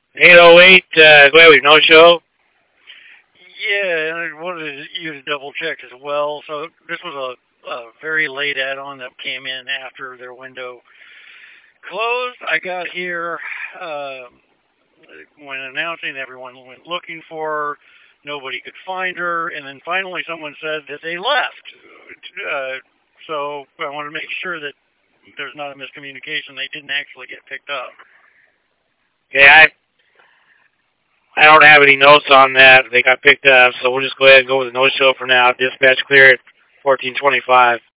808, go ahead with no show. Yeah, and I wanted you to double check as well. So this was a very late add-on that came in after their window closed. I got here uh, when announcing everyone went looking for her. Nobody could find her, and then finally someone said that they left. So I want to make sure that there's not a miscommunication. They didn't actually get picked up. Okay, I don't have any notes on that. They got picked up, so we'll just go ahead and go with the no show for now. Dispatch clear at 1425.